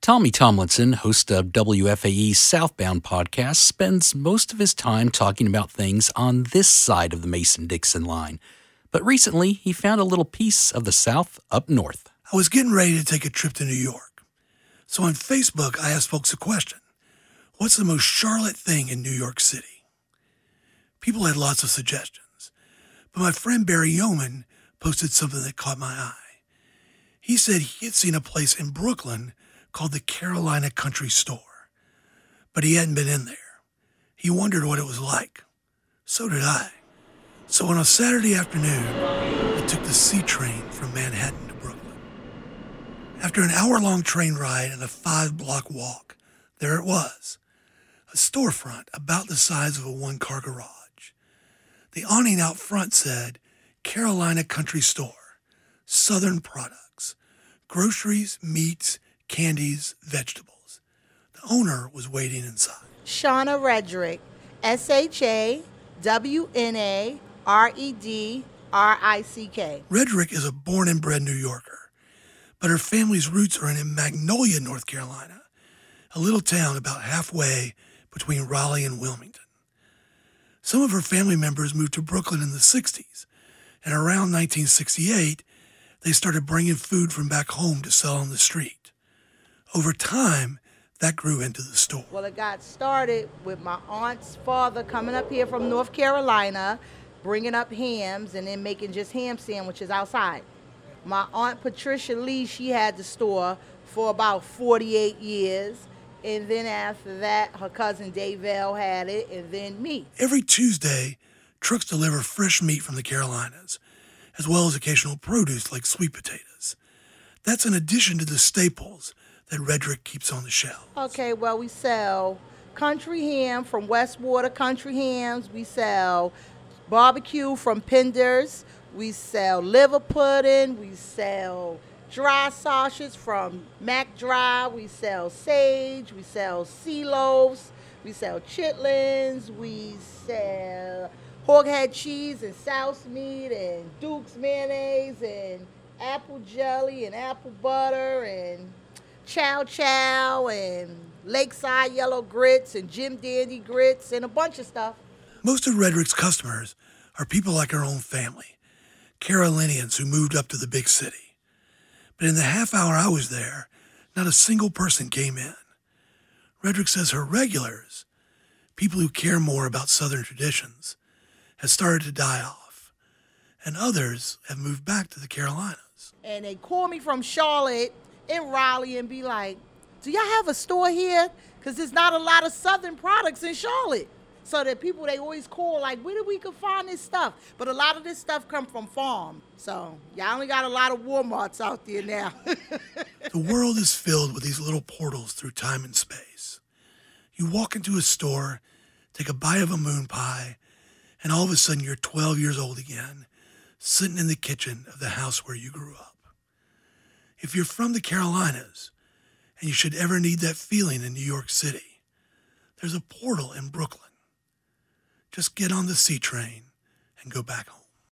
Tommy Tomlinson, host of WFAE's Southbound podcast, spends most of his time talking about things on this side of the Mason-Dixon line. But recently, he found a little piece of the South up north. I was getting ready to take a trip to New York. So on Facebook, I asked folks a question. What's the most Charlotte thing in New York City? People had lots of suggestions. But my friend Barry Yeoman posted something that caught my eye. He said he had seen a place in Brooklyn called the Carolina Country Store, but he hadn't been in there. He wondered what it was like. So did I. So on a Saturday afternoon, I took the C train from Manhattan to Brooklyn. After an hour-long train ride and a 5-block walk, there it was, a storefront about the size of a one-car garage. The awning out front said, Carolina Country Store, Southern Products, groceries, meats, candies, vegetables. The owner was waiting inside. Shauna Redrick, SHAWNAREDRICK. Redrick is a born and bred New Yorker, but her family's roots are in Magnolia, North Carolina, a little town about halfway between Raleigh and Wilmington. Some of her family members moved to Brooklyn in the 60s, and around 1968, they started bringing food from back home to sell on the street. Over time, that grew into the store. Well, it got started with my aunt's father coming up here from North Carolina, bringing up hams and then making just ham sandwiches outside. My aunt Patricia Lee, she had the store for about 48 years. And then after that, her cousin Davell had it, and then me. Every Tuesday, trucks deliver fresh meat from the Carolinas, as well as occasional produce like sweet potatoes. That's in addition to the staples that Redrick keeps on the shelf. Okay, well, we sell country ham from Westwater Country Hams. We sell barbecue from Pender's. We sell liver pudding. We sell dry sausage from Mac Dry. We sell sage. We sell sea loaves. We sell chitlins. We sell hoghead cheese and souse meat and Duke's mayonnaise and apple jelly and apple butter and chow chow and Lakeside yellow grits and Jim Dandy grits and a bunch of stuff. Most of Redrick's customers are people like her own family, Carolinians who moved up to the big city. But in the half hour I was there, not a single person came in. Redrick says her regulars, people who care more about Southern traditions, have started to die off, and others have moved back to the Carolinas. And they call me from Charlotte in Raleigh and be like, do y'all have a store here? Because there's not a lot of Southern products in Charlotte. So the people, they always call like, where do we can find this stuff? But a lot of this stuff come from farm. So y'all only got a lot of Walmarts out there now. The world is filled with these little portals through time and space. You walk into a store, take a bite of a moon pie, and all of a sudden you're 12 years old again, sitting in the kitchen of the house where you grew up. If you're from the Carolinas, and you should ever need that feeling in New York City, there's a portal in Brooklyn. Just get on the C train and go back home.